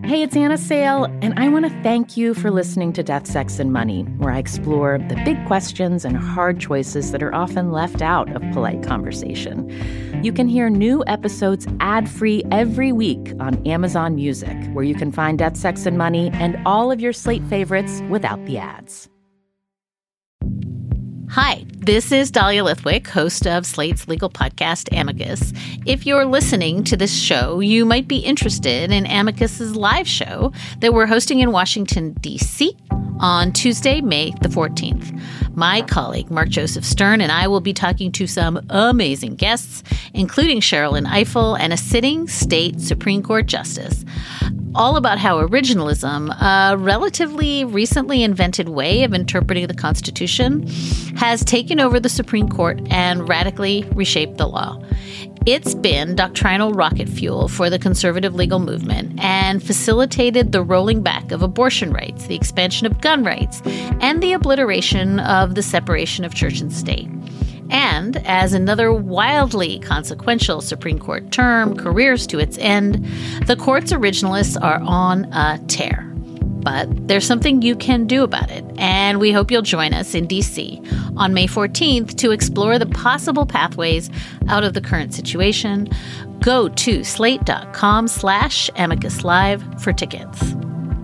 Hey, it's Anna Sale, and I want to thank you for listening to Death, Sex, and Money, where I explore the big questions and hard choices that are often left out of polite conversation. You can hear new episodes ad-free every week on Amazon Music, where you can find Death, Sex, and Money and all of your Slate favorites without the ads. Hi, this is Dahlia Lithwick, host of Slate's legal podcast, Amicus. If you're listening to this show, you might be interested in Amicus's live show that we're hosting in Washington, D.C. on Tuesday, May the 14th. My colleague, Mark Joseph Stern, and I will be talking to some amazing guests, including Sherrilyn Ifill and a sitting state Supreme Court justice, all about how originalism, a relatively recently invented way of interpreting the Constitution, has taken over the Supreme Court and radically reshaped the law. It's been doctrinal rocket fuel for the conservative legal movement and facilitated the rolling back of abortion rights, the expansion of gun rights, and the obliteration of the separation of church and state. And as another wildly consequential Supreme Court term careers to its end, the court's originalists are on a tear. But there's something you can do about it, and we hope you'll join us in D.C. on May 14th to explore the possible pathways out of the current situation. Go to slate.com/Amicus Live for tickets.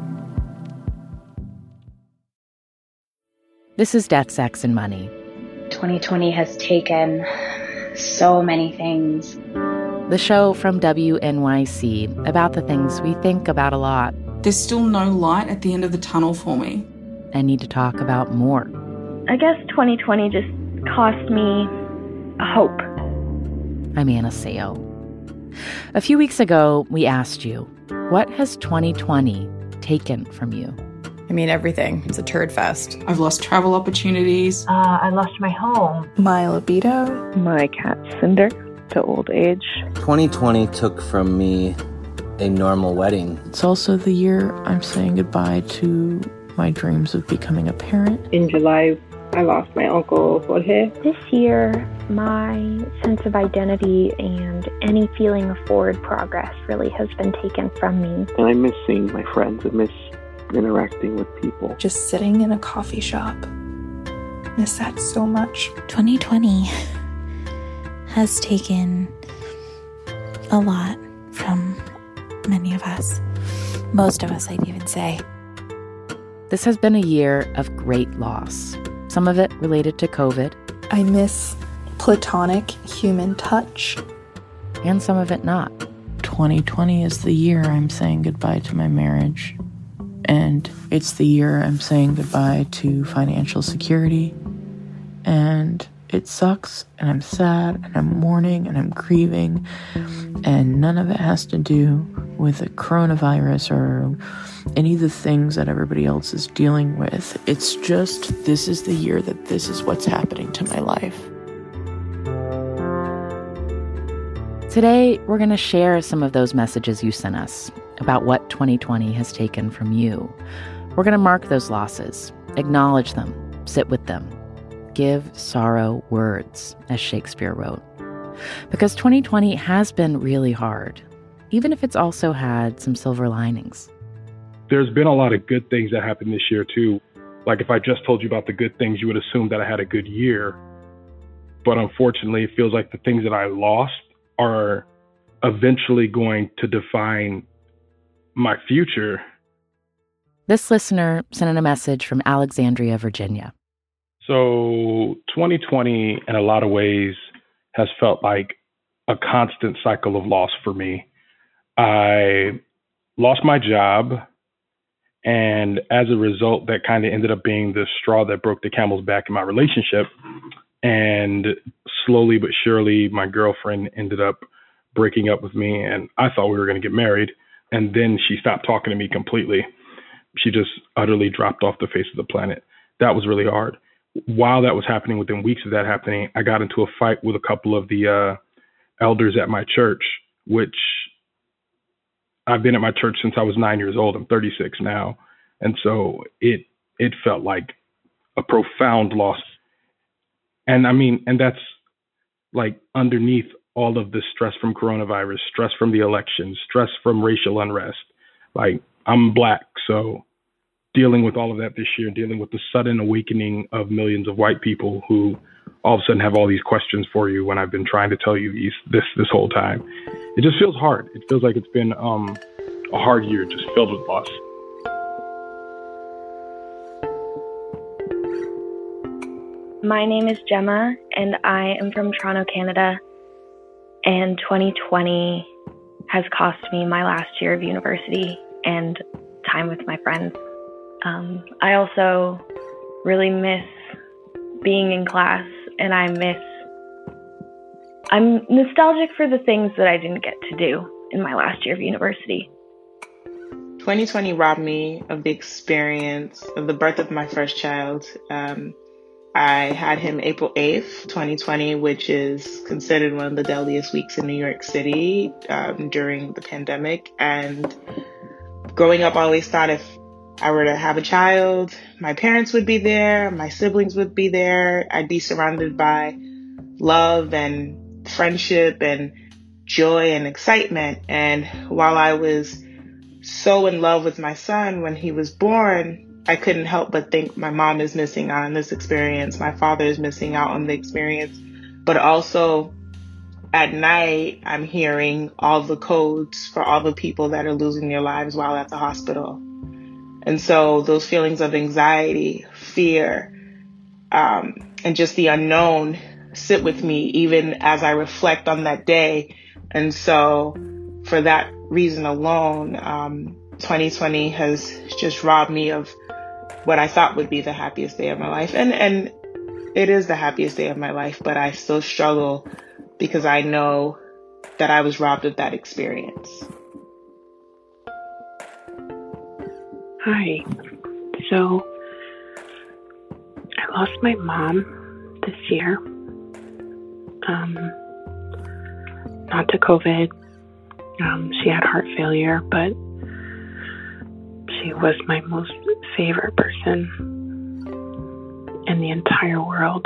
This is Death, Sex, and Money. 2020 has taken so many things. The show from WNYC about the things we think about a lot. There's still no light at the end of the tunnel for me. And need to talk about more. I guess 2020 just cost me hope. I'm Anna Sale. A few weeks ago, we asked you, what has 2020 taken from you? I mean, everything. It's a turd fest. I've lost travel opportunities. I lost my home. My libido. My cat Cinder to old age. 2020 took from me a normal wedding. It's also the year I'm saying goodbye to my dreams of becoming a parent. In July, I lost my uncle Jorge. This year, my sense of identity and any feeling of forward progress really has been taken from me. And I miss seeing my friends. I miss interacting with people. Just sitting in a coffee shop. Miss that so much. 2020 has taken a lot from many of us. Most of us, I'd even say. This has been a year of great loss. Some of it related to COVID. I miss platonic human touch. And some of it not. 2020 is the year I'm saying goodbye to my marriage. And it's the year I'm saying goodbye to financial security. And it sucks, and I'm sad, and I'm mourning, and I'm grieving. And none of it has to do with the coronavirus or any of the things that everybody else is dealing with. It's just, this is the year that this is what's happening to my life. Today, we're going to share some of those messages you sent us about what 2020 has taken from you. We're going to mark those losses, acknowledge them, sit with them, give sorrow words, as Shakespeare wrote. Because 2020 has been really hard, even if it's also had some silver linings. There's been a lot of good things that happened this year, too. Like, if I just told you about the good things, you would assume that I had a good year. But unfortunately, it feels like the things that I lost are eventually going to define my future. This listener sent in a message from Alexandria, Virginia. So 2020, in a lot of ways, has felt like a constant cycle of loss for me. I lost my job, and as a result, that kind of ended up being the straw that broke the camel's back in my relationship. And slowly but surely, my girlfriend ended up breaking up with me, and I thought we were going to get married. And then she stopped talking to me completely. She just utterly dropped off the face of the planet. That was really hard. While that was happening, within weeks of that happening, I got into a fight with a couple of the elders at my church, which I've been at my church since I was 9 years old. I'm 36 now. And so it felt like a profound loss. And I mean, and that's like underneath all of the stress from coronavirus, stress from the elections, stress from racial unrest, Like, I'm Black, so dealing with all of that this year, dealing with the sudden awakening of millions of white people who all of a sudden have all these questions for you when I've been trying to tell you this whole time. It just feels hard. It feels like it's been a hard year, just filled with loss. My name is Gemma, and I am from Toronto, Canada. And 2020 has cost me my last year of university and time with my friends. I also really miss being in class, and I'm nostalgic for the things that I didn't get to do in my last year of university. 2020 robbed me of the experience of the birth of my first child. I had him April 8th, 2020, which is considered one of the deadliest weeks in New York City during the pandemic. And growing up, I always thought if I were to have a child, my parents would be there, my siblings would be there, I'd be surrounded by love and friendship and joy and excitement. And while I was so in love with my son when he was born, I couldn't help but think my mom is missing out on this experience, my father is missing out on the experience. But also at night, I'm hearing all the codes for all the people that are losing their lives while at the hospital. And so those feelings of anxiety, fear, and just the unknown sit with me even as I reflect on that day. And so for that reason alone, 2020 has just robbed me of what I thought would be the happiest day of my life. And it is the happiest day of my life, but I still struggle because I know that I was robbed of that experience. Hi. So, I lost my mom this year. Not to COVID. She had heart failure, but she was my most favorite person in the entire world.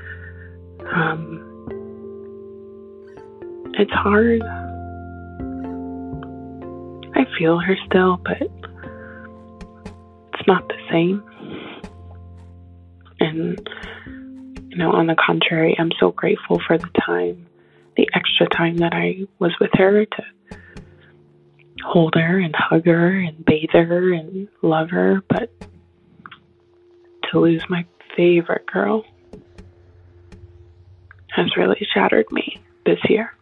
It's hard. I feel her still, but it's not the same. And, on the contrary, I'm so grateful for the extra time that I was with her to hold her and hug her and bathe her and love her. But to lose my favorite girl has really shattered me this year.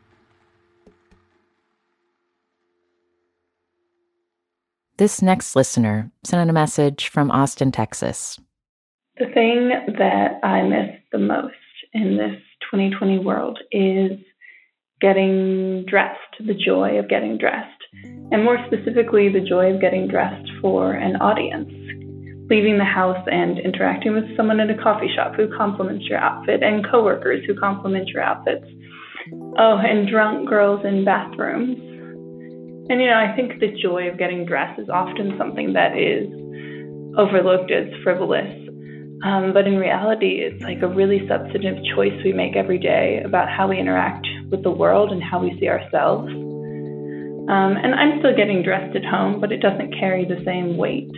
This next listener sent in a message from Austin, Texas. The thing that I miss the most in this 2020 world is getting dressed, the joy of getting dressed, and more specifically, the joy of getting dressed for an audience. Leaving the house and interacting with someone at a coffee shop who compliments your outfit, and coworkers who compliment your outfits. Oh, and drunk girls in bathrooms. And, I think the joy of getting dressed is often something that is overlooked as frivolous. But in reality, it's like a really substantive choice we make every day about how we interact with the world and how we see ourselves. And I'm still getting dressed at home, but it doesn't carry the same weight.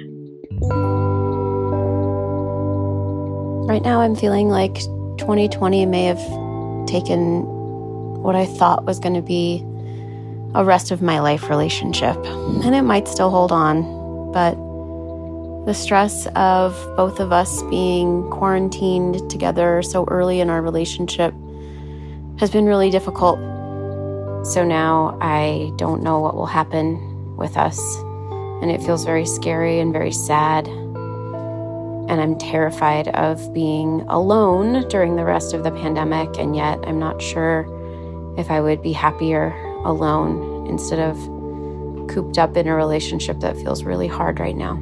Right now, I'm feeling like 2020 may have taken what I thought was going to be a rest of my life relationship. And it might still hold on, but the stress of both of us being quarantined together so early in our relationship has been really difficult. So now I don't know what will happen with us, and it feels very scary and very sad. And I'm terrified of being alone during the rest of the pandemic, and yet I'm not sure if I would be happier alone instead of cooped up in a relationship that feels really hard right now.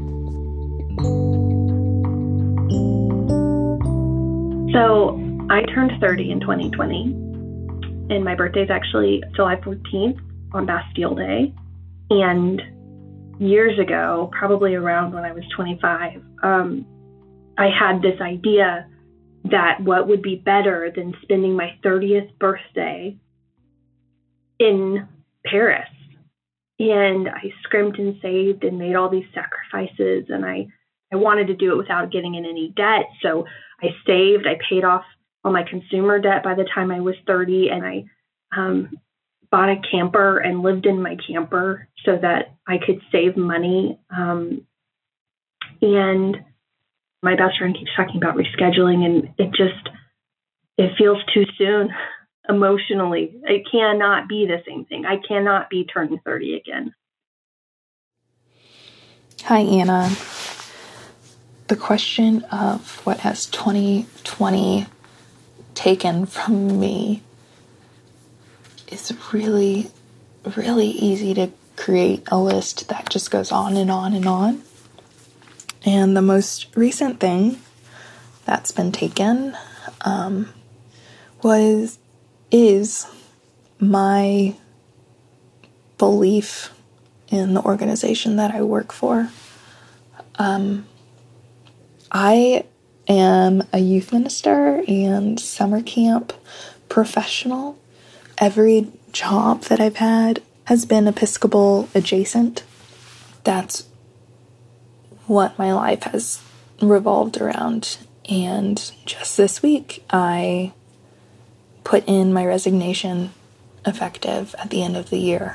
So I turned 30 in 2020, and my birthday is actually July 14th on Bastille Day. And years ago, probably around when I was 25, I had this idea that what would be better than spending my 30th birthday in Paris And I scrimped and saved and made all these sacrifices, and I wanted to do it without getting in any debt. So I saved, I paid off all my consumer debt by the time I was 30, and I bought a camper and lived in my camper so that I could save money. And my best friend keeps talking about rescheduling, and it feels too soon emotionally. It cannot be the same thing. I cannot be turning 30 again. Hi, Anna. The question of what has 2020 taken from me is really, really easy to create a list that just goes on and on and on. And the most recent thing that's been taken is my belief in the organization that I work for. I am a youth minister and summer camp professional. Every job that I've had has been Episcopal adjacent. That's what my life has revolved around. And just this week, I put in my resignation effective at the end of the year.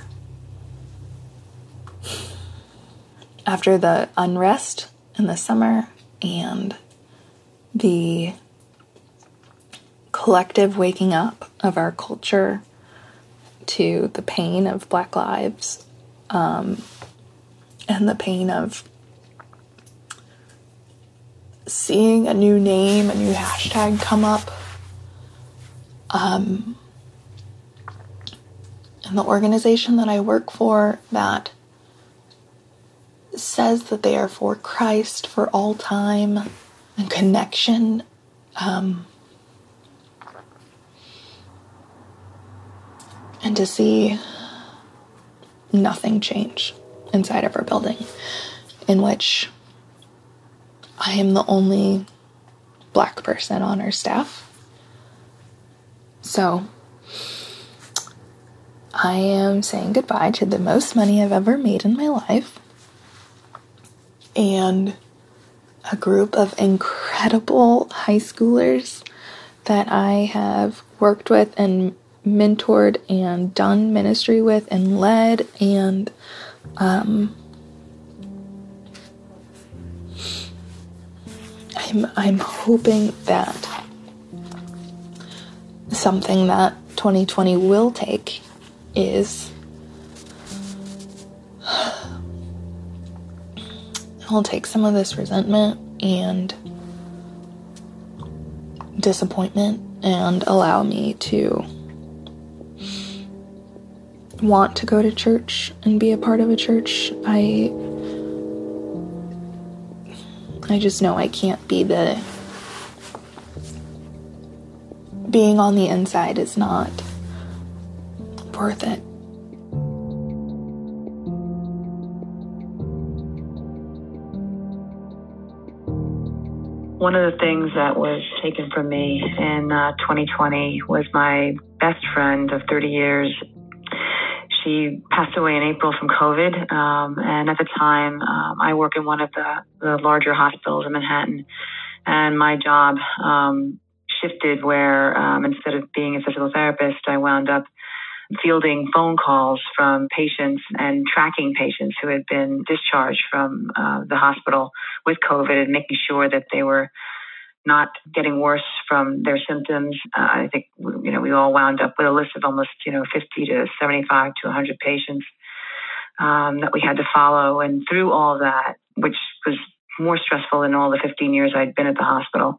After the unrest in the summer and the collective waking up of our culture to the pain of Black lives, and the pain of seeing a new name, a new hashtag come up, and the organization that I work for that says that they are for Christ, for all time, and connection, and to see nothing change inside of our building, in which I am the only Black person on our staff. So I am saying goodbye to the most money I've ever made in my life, and a group of incredible high schoolers that I have worked with and mentored and done ministry with and led, and I'm hoping that something that 2020 will take is it'll take some of this resentment and disappointment and allow me to want to go to church and be a part of a church. I just know I can't be being on the inside is not worth it. One of the things that was taken from me in 2020 was my best friend of 30 years. She passed away in April from COVID, and at the time, I work in one of the larger hospitals in Manhattan, and my job shifted where instead of being a physical therapist, I wound up fielding phone calls from patients and tracking patients who had been discharged from the hospital with COVID and making sure that they were not getting worse from their symptoms. I think, we all wound up with a list of almost, 50 to 75 to 100 patients that we had to follow. And through all that, which was more stressful than all the 15 years I'd been at the hospital,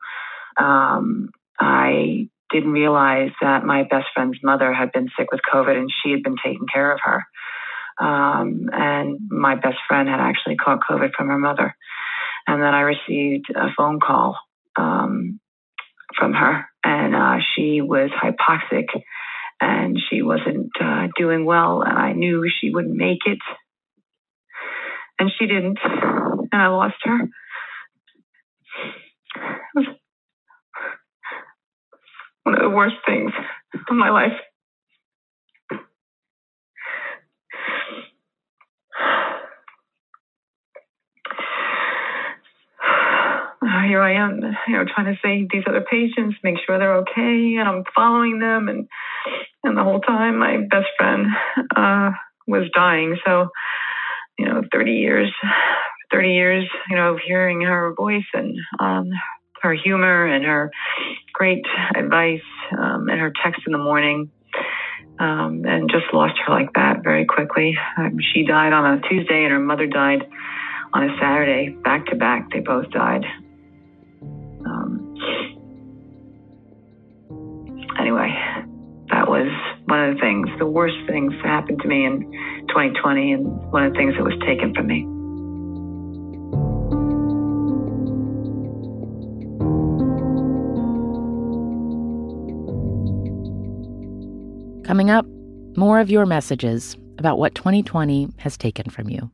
I didn't realize that my best friend's mother had been sick with COVID and she had been taking care of her. And my best friend had actually caught COVID from her mother. And then I received a phone call from her, and she was hypoxic and she wasn't doing well, and I knew she wouldn't make it. And she didn't, and I lost her. It was one of the worst things of my life. here I am, trying to save these other patients, make sure they're okay, and I'm following them. And the whole time, my best friend was dying. So, 30 years, of hearing her voice and her humor and her great advice and her text in the morning, and just lost her like that very quickly. She died on a Tuesday and her mother died on a Saturday, back to back. They both died. Anyway, that was one of the worst things that happened to me in 2020, and one of the things that was taken from me. Coming up, more of your messages about what 2020 has taken from you.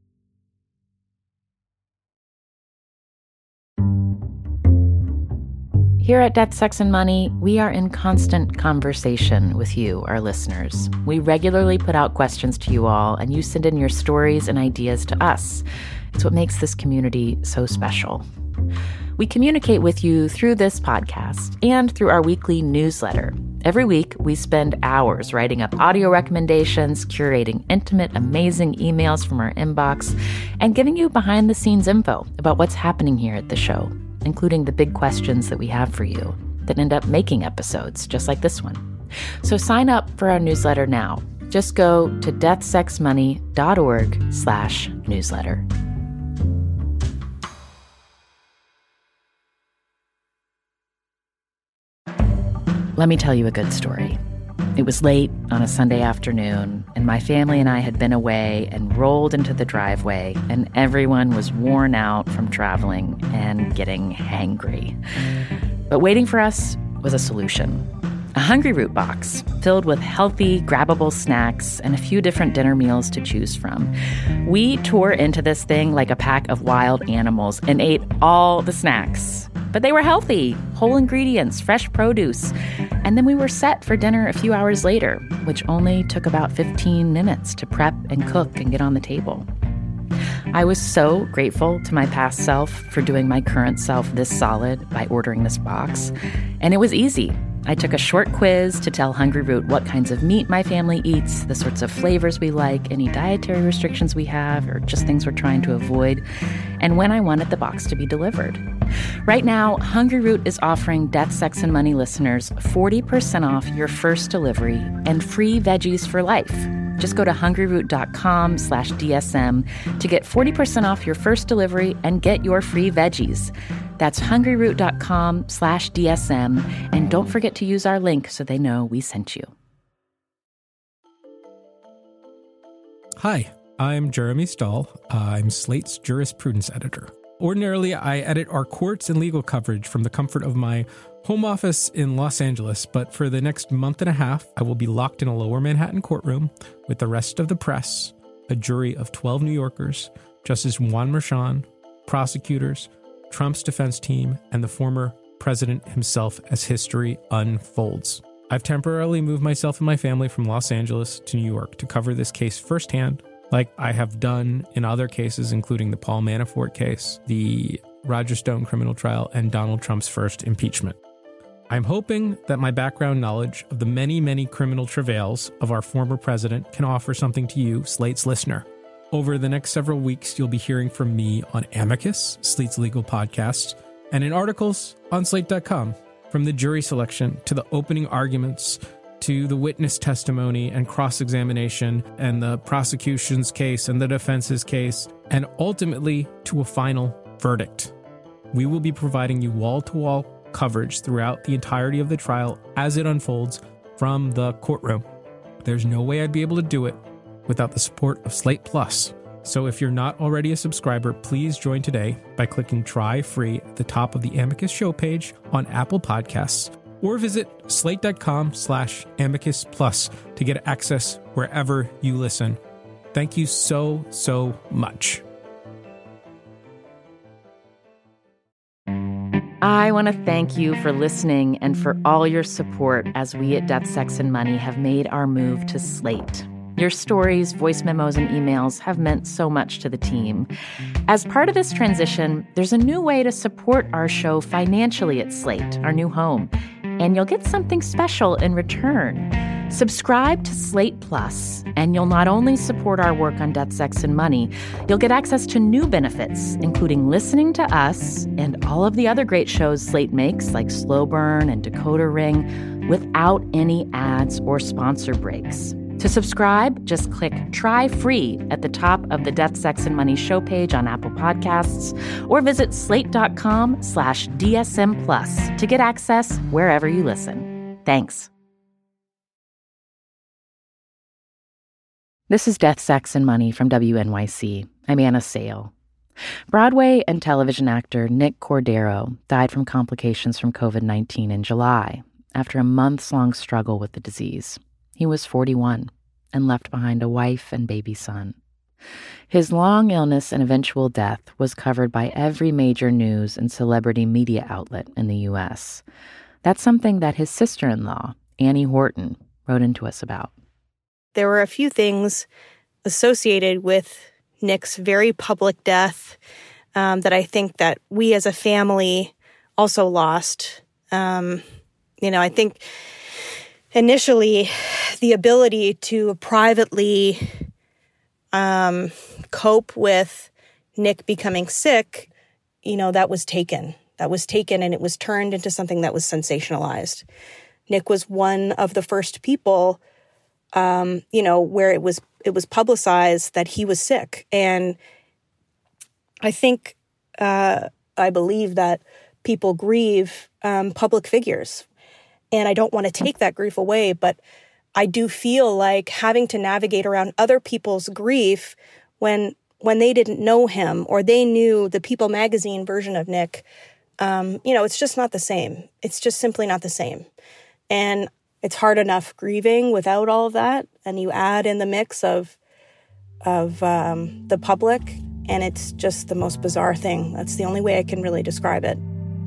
Here at Death, Sex, and Money, we are in constant conversation with you, our listeners. We regularly put out questions to you all, and you send in your stories and ideas to us. It's what makes this community so special. We communicate with you through this podcast and through our weekly newsletter. Every week, we spend hours writing up audio recommendations, curating intimate, amazing emails from our inbox, and giving you behind-the-scenes info about what's happening here at the show, including the big questions that we have for you that end up making episodes just like this one. So sign up for our newsletter now. Just go to deathsexmoney.org/newsletter. Let me tell you a good story. It was late on a Sunday afternoon, and my family and I had been away and rolled into the driveway, and everyone was worn out from traveling and getting hangry. But waiting for us was a solution. A Hungryroot box filled with healthy, grabbable snacks and a few different dinner meals to choose from. We tore into this thing like a pack of wild animals and ate all the snacks. But they were healthy, whole ingredients, fresh produce. And then we were set for dinner a few hours later, which only took about 15 minutes to prep and cook and get on the table. I was so grateful to my past self for doing my current self this solid by ordering this box. And it was easy. I took a short quiz to tell Hungryroot what kinds of meat my family eats, the sorts of flavors we like, any dietary restrictions we have, or just things we're trying to avoid, and when I wanted the box to be delivered. Right now, Hungryroot is offering Death, Sex, and Money listeners 40% off your first delivery and free veggies for life. Just go to hungryroot.com/DSM to get 40% off your first delivery and get your free veggies. That's hungryroot.com/DSM. And don't forget to use our link so they know we sent you. Hi, I'm Jeremy Stahl. I'm Slate's jurisprudence editor. Ordinarily, I edit our courts and legal coverage from the comfort of my home office in Los Angeles, but for the next month and a half, I will be locked in a lower Manhattan courtroom with the rest of the press, a jury of 12 New Yorkers, Justice Juan Merchan, prosecutors, Trump's defense team, and the former president himself as history unfolds. I've temporarily moved myself and my family from Los Angeles to New York to cover this case firsthand, like I have done in other cases, including the Paul Manafort case, the Roger Stone criminal trial, and Donald Trump's first impeachment. I'm hoping that my background knowledge of the many, many criminal travails of our former president can offer something to you, Slate's listener. Over the next several weeks, you'll be hearing from me on Amicus, Slate's legal podcast, and in articles on Slate.com, from the jury selection to the opening arguments to the witness testimony and cross-examination and the prosecution's case and the defense's case, and ultimately to a final verdict. We will be providing you wall-to-wall coverage throughout the entirety of the trial as it unfolds from the courtroom. There's no way I'd be able to do it without the support of Slate Plus. So if you're not already a subscriber, please join today by clicking Try Free at the top of the Amicus show page on Apple Podcasts, or visit slate.com/Amicus Plus to get access wherever you listen. Thank you so, so much. I want to thank you for listening and for all your support as we at Death, Sex, and Money have made our move to Slate. Your stories, voice memos, and emails have meant so much to the team. As part of this transition, there's a new way to support our show financially at Slate, our new home, and you'll get something special in return. Subscribe to Slate Plus, and you'll not only support our work on Death, Sex, and Money, you'll get access to new benefits, including listening to us and all of the other great shows Slate makes, like Slow Burn and Decoder Ring, without any ads or sponsor breaks. To subscribe, just click Try Free at the top of the Death, Sex, and Money show page on Apple Podcasts, or visit slate.com/DSM Plus to get access wherever you listen. Thanks. This is Death, Sex, and Money from WNYC. I'm Anna Sale. Broadway and television actor Nick Cordero died from complications from COVID-19 in July after a months-long struggle with the disease. He was 41 and left behind a wife and baby son. His long illness and eventual death was covered by every major news and celebrity media outlet in the U.S. That's something that his sister-in-law, Annie Horton, wrote into us about. There were a few things associated with Nick's very public death that I think that we as a family also lost. I think initially the ability to privately cope with Nick becoming sick, that was taken. That was taken and it was turned into something that was sensationalized. Nick was one of the first people where it was publicized that he was sick. And I think, I believe that people grieve public figures. And I don't want to take that grief away, but I do feel like having to navigate around other people's grief when they didn't know him or they knew the People magazine version of Nick, it's just not the same. It's just simply not the same. And it's hard enough grieving without all of that, and you add in the mix of the public, and it's just the most bizarre thing. That's the only way I can really describe it.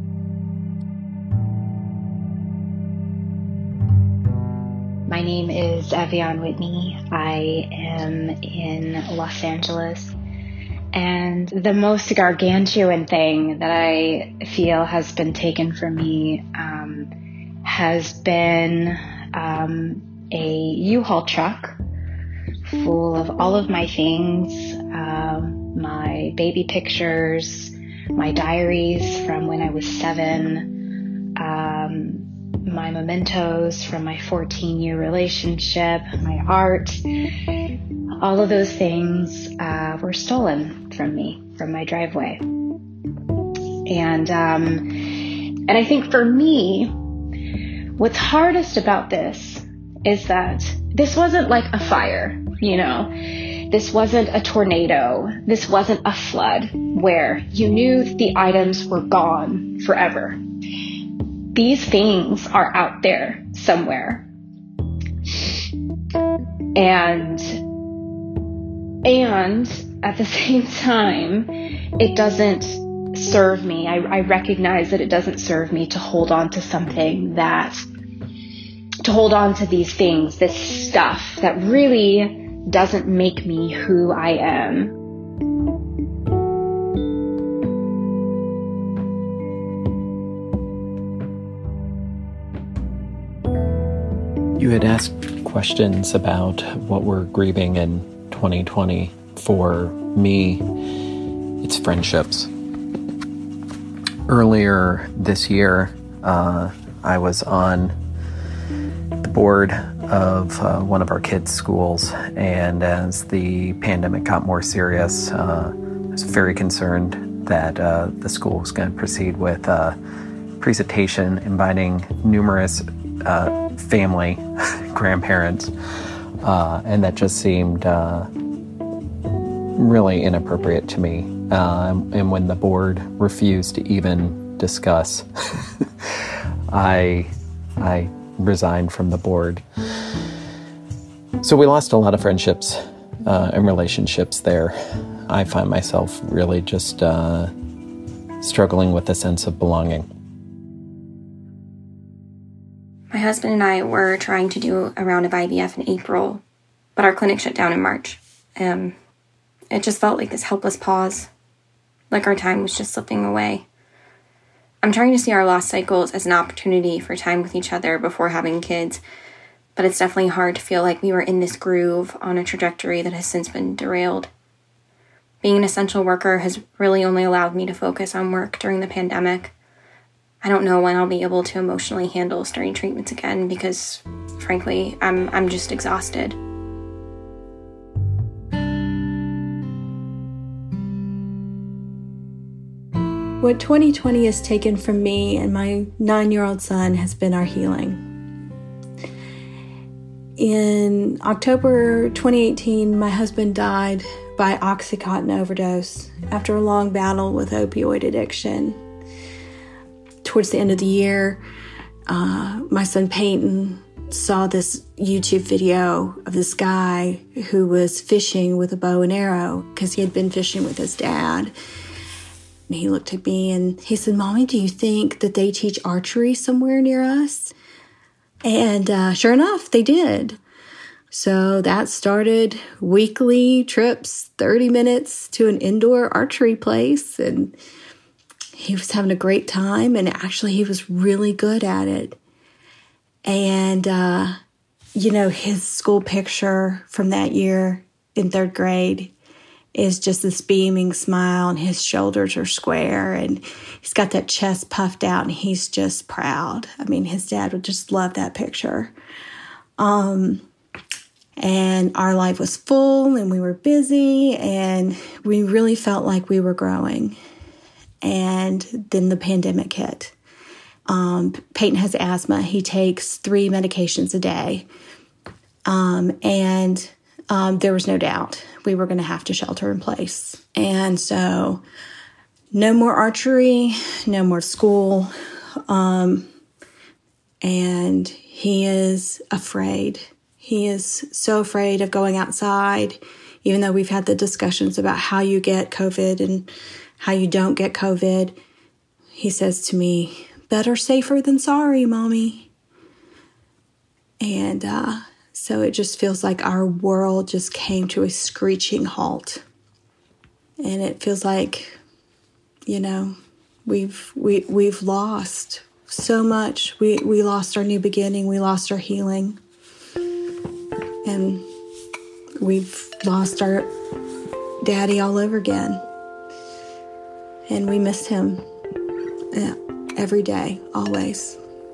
My name is Evian Whitney. I am in Los Angeles. And the most gargantuan thing that I feel has been taken from me has been a U-Haul truck full of all of my things, my baby pictures, my diaries from when I was 7, my mementos from my 14-year relationship, my art. All of those things were stolen from me, from my driveway. And I think for me, what's hardest about this is that this wasn't like a fire, This wasn't a tornado. This wasn't a flood where you knew the items were gone forever. These things are out there somewhere. And at the same time, it doesn't serve me. I recognize that it doesn't serve me to hold on to something to hold on to these things, this stuff that really doesn't make me who I am. You had asked questions about what we're grieving in 2020. For me, it's friendships. Earlier this year, I was on the board of one of our kids' schools, and as the pandemic got more serious, I was very concerned that the school was going to proceed with a presentation inviting numerous family, grandparents, and that just seemed really inappropriate to me. And when the board refused to even discuss, I resigned from the board. So we lost a lot of friendships and relationships there. I find myself really just struggling with a sense of belonging. My husband and I were trying to do a round of IVF in April, but our clinic shut down in March. It just felt like this helpless pause, like our time was just slipping away. I'm trying to see our loss cycles as an opportunity for time with each other before having kids, but it's definitely hard to feel like we were in this groove on a trajectory that has since been derailed. Being an essential worker has really only allowed me to focus on work during the pandemic. I don't know when I'll be able to emotionally handle starting treatments again because, frankly, I'm just exhausted. What 2020 has taken from me and my 9-year-old son has been our healing. In October 2018, my husband died by Oxycontin overdose after a long battle with opioid addiction. Towards the end of the year, my son Peyton saw this YouTube video of this guy who was fishing with a bow and arrow because he had been fishing with his dad. And he looked at me and he said, "Mommy, do you think that they teach archery somewhere near us?" And sure enough, they did. So that started weekly trips, 30 minutes to an indoor archery place. And he was having a great time. And actually, he was really good at it. And, his school picture from that year in 3rd grade is just this beaming smile, and his shoulders are square, and he's got that chest puffed out, and he's just proud. I mean, his dad would just love that picture. And our life was full, and we were busy, and we really felt like we were growing. And then the pandemic hit. Peyton has asthma. He takes 3 medications a day. There was no doubt we were going to have to shelter in place. And so no more archery, no more school. And he is afraid. He is so afraid of going outside, even though we've had the discussions about how you get COVID and how you don't get COVID. He says to me, "Better safer than sorry, Mommy." And so it just feels like our world just came to a screeching halt. And it feels like, we've lost so much. We lost our new beginning. We lost our healing. And we've lost our daddy all over again. And we miss him every day, always.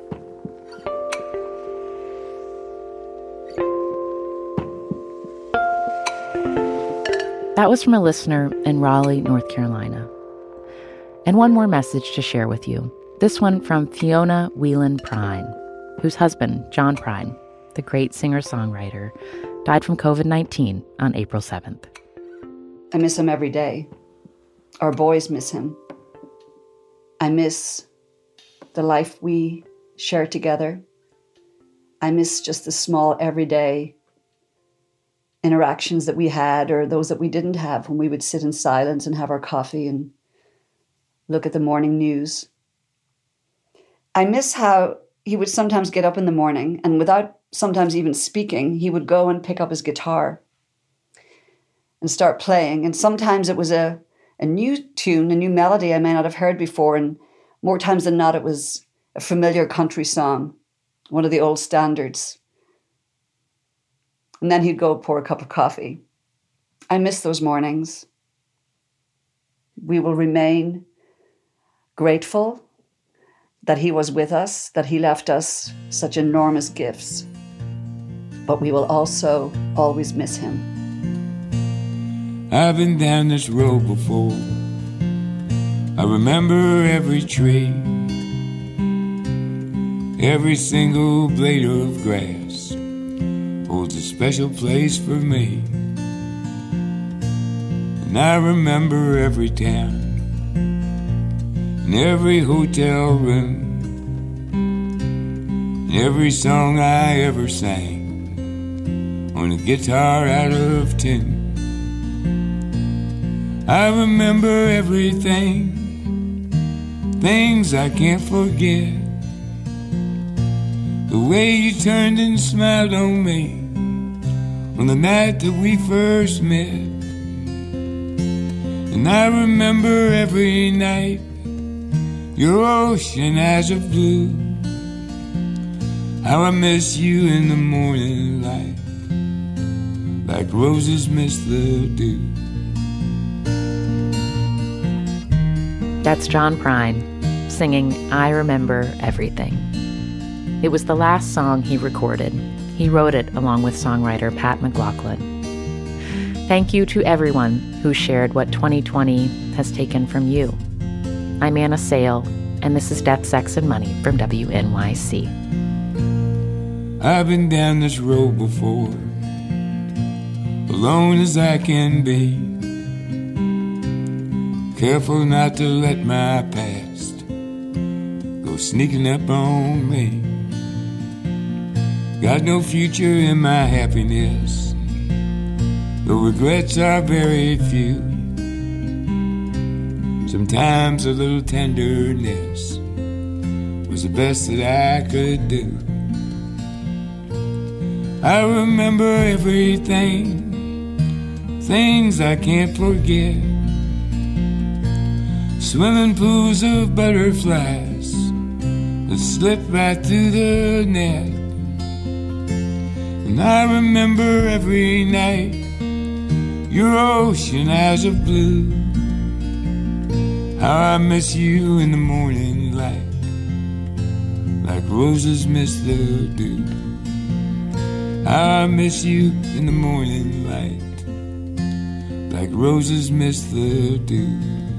That was from a listener in Raleigh, North Carolina. And one more message to share with you. This one from Fiona Whelan Prine, whose husband, John Prine, the great singer-songwriter, died from COVID-19 on April 7th. I miss him every day. Our boys miss him. I miss the life we shared together. I miss just the small, everyday interactions that we had, or those that we didn't have, when we would sit in silence and have our coffee and look at the morning news. I miss how he would sometimes get up in the morning and without sometimes even speaking, he would go and pick up his guitar and start playing. And sometimes it was a new tune, a new melody I may not have heard before. And more times than not, it was a familiar country song, one of the old standards. And then he'd go pour a cup of coffee. I miss those mornings. We will remain grateful that he was with us, that he left us such enormous gifts. But we will also always miss him. I've been down this road before. I remember every tree, every single blade of grass holds a special place for me. And I remember every town and every hotel room and every song I ever sang on a guitar out of tune. I remember everything, things I can't forget. The way you turned and smiled on me on the night that we first met. And I remember every night your ocean eyes of blue, how I miss you in the morning light, like roses miss the dew. That's John Prine singing I Remember Everything. It was the last song he recorded. He wrote it along with songwriter Pat McLaughlin. Thank you to everyone who shared what 2020 has taken from you. I'm Anna Sale, and this is Death, Sex, and Money from WNYC. I've been down this road before, alone as I can be, careful not to let my past go sneaking up on me. Got no future in my happiness, though regrets are very few. Sometimes a little tenderness was the best that I could do. I remember everything, things I can't forget. Swimming pools of butterflies that slip right through the net. And I remember every night your ocean eyes of blue, how I miss you in the morning light, like roses miss the dew. How I miss you in the morning light, like roses miss the dew.